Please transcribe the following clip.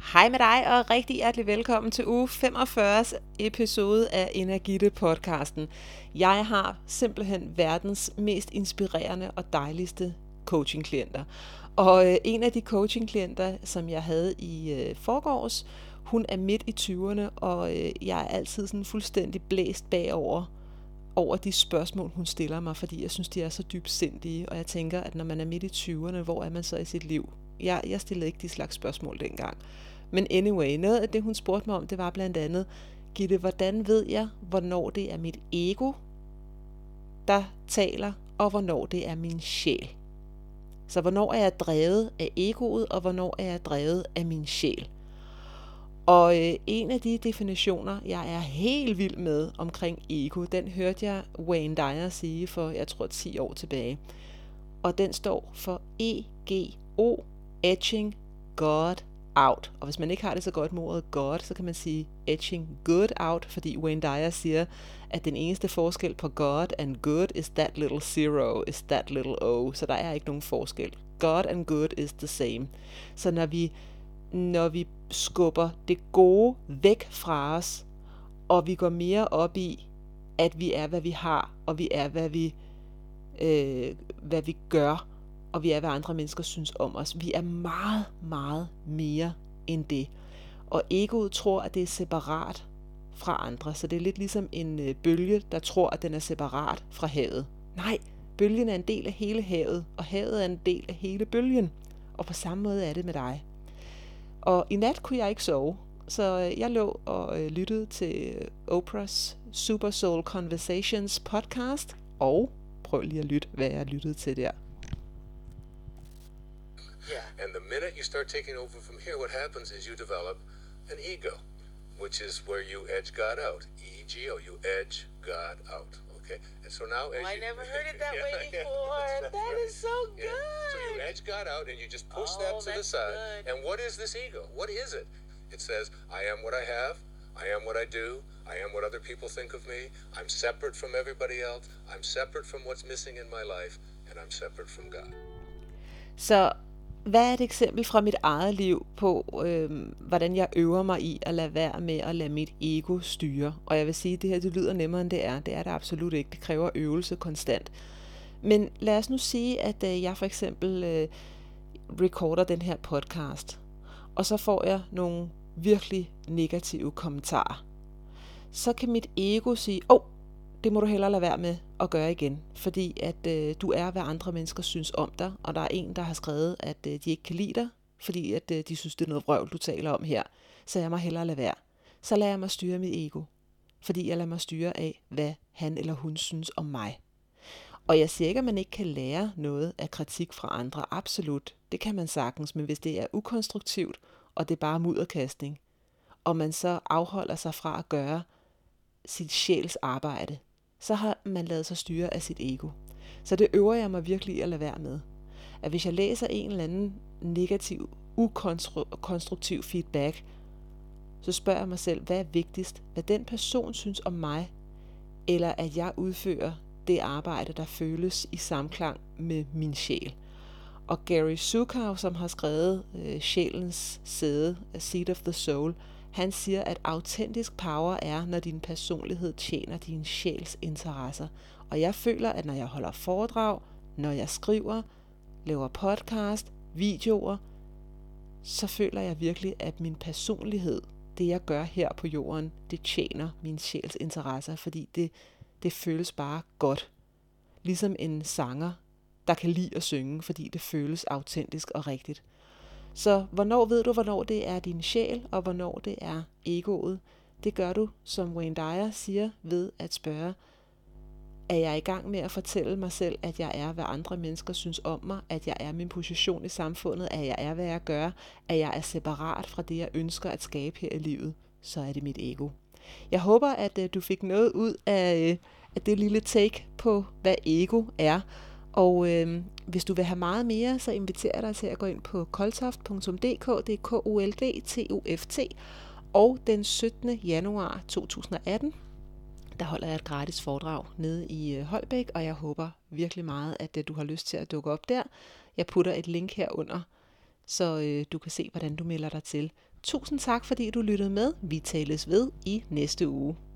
Hej med dig, og rigtig hjertelig velkommen til uge 45 episode af Energitte podcasten. Jeg har simpelthen verdens mest inspirerende og dejligste coachingklienter. Og en af de coachingklienter, som jeg havde i forgårs, hun er midt i 20'erne, og jeg er altid sådan fuldstændig blæst bagover over de spørgsmål, hun stiller mig, fordi jeg synes, de er så dybsindige, og jeg tænker, at når man er midt i 20'erne, hvor er man så i sit liv? Jeg stillede ikke de slags spørgsmål dengang. Men anyway, noget af det, hun spurgte mig om, det var blandt andet, Gitte, hvordan ved jeg, hvornår det er mit ego, der taler, og hvornår det er min sjæl? Så hvornår er jeg drevet af egoet, og hvornår er jeg drevet af min sjæl? Og en af de definitioner, jeg er helt vild med omkring ego, den hørte jeg Wayne Dyer sige for, jeg tror, 10 år tilbage. Og den står for EGO, Edging God Out. Og hvis man ikke har det så godt med ordet God, så kan man sige Edging Good Out, fordi Wayne Dyer siger, at den eneste forskel på God and good is that little zero, is that little O. Så der er ikke nogen forskel. God and good is the same. Så når vi skubber det gode væk fra os, og vi går mere op i, at vi er, hvad vi har, og vi er, hvad vi gør, og vi er, hvad andre mennesker synes om os. Vi er meget, meget mere end det. Og egoet tror, at det er separat fra andre. Så det er lidt ligesom en bølge, der tror, at den er separat fra havet. Nej, bølgen er en del af hele havet, og havet er en del af hele bølgen. Og på samme måde er det med dig. Og i nat kunne jeg ikke sove, så jeg lå og lyttede til Oprah's Super Soul Conversations podcast, og prøv lige at lytte, hvad jeg lyttede til der. Yeah, and the minute you start taking over from here, what happens is you develop an ego, which is where you edge God out. E-G-O, you edge God out. Okay, and so now as I never heard it that way before. That is so good. So you edge God out and you just push that to the side. Good. And what is this ego? What is it? It says, I am what I have. I am what I do. I am what other people think of me. I'm separate from everybody else. I'm separate from what's missing in my life. And I'm separate from God. Så hvad er et eksempel fra mit eget liv på, hvordan jeg øver mig i at lade være med at lade mit ego styre? Og jeg vil sige, at det her det lyder nemmere end det er. Det er det absolut ikke. Det kræver øvelse konstant. Men lad os nu sige, at jeg for eksempel recorder den her podcast, og så får jeg nogle virkelig negative kommentarer. Så kan mit ego sige, det må du hellere lade være med at gøre igen, fordi at du er, hvad andre mennesker synes om dig, og der er en, der har skrevet, at de ikke kan lide dig, fordi at de synes, det er noget vrøvl, du taler om her. Så jeg må hellere lade være. Så lader jeg mig styre mit ego, fordi jeg lader mig styre af, hvad han eller hun synes om mig. Og jeg siger ikke, at man ikke kan lære noget af kritik fra andre. Absolut, det kan man sagtens, men hvis det er ukonstruktivt, og det er bare mudderkastning, og man så afholder sig fra at gøre sit sjæls arbejde, så har man ladet sig styre af sit ego. Så det øver jeg mig virkelig at lade være med. At hvis jeg læser en eller anden negativ, ukonstruktiv feedback, så spørger jeg mig selv, hvad er vigtigst? Hvad den person synes om mig, eller at jeg udfører det arbejde, der føles i samklang med min sjæl. Og Gary Zukav, som har skrevet Sjælens sæde, A Seat of the Soul, han siger, at autentisk power er, når din personlighed tjener din sjæls interesser. Og jeg føler, at når jeg holder foredrag, når jeg skriver, laver podcast, videoer, så føler jeg virkelig, at min personlighed, det jeg gør her på jorden, det tjener min sjæls interesser, fordi det føles bare godt. Ligesom en sanger, der kan lide at synge, fordi det føles autentisk og rigtigt. Så hvornår ved du, hvornår det er din sjæl, og hvornår det er egoet? Det gør du, som Wayne Dyer siger, ved at spørge, er jeg i gang med at fortælle mig selv, at jeg er, hvad andre mennesker synes om mig, at jeg er min position i samfundet, at jeg er, hvad jeg gør, at jeg er separat fra det, jeg ønsker at skabe her i livet, så er det mit ego. Jeg håber, at du fik noget ud af det lille take på, hvad ego er. Og hvis du vil have meget mere, så inviterer jeg dig til at gå ind på koltoft.dk, det er KOLDTOFT, og den 17. januar 2018, der holder jeg et gratis foredrag nede i Holbæk, og jeg håber virkelig meget, at du har lyst til at dukke op der. Jeg putter et link herunder, så du kan se, hvordan du melder dig til. Tusind tak, fordi du lyttede med. Vi tales ved i næste uge.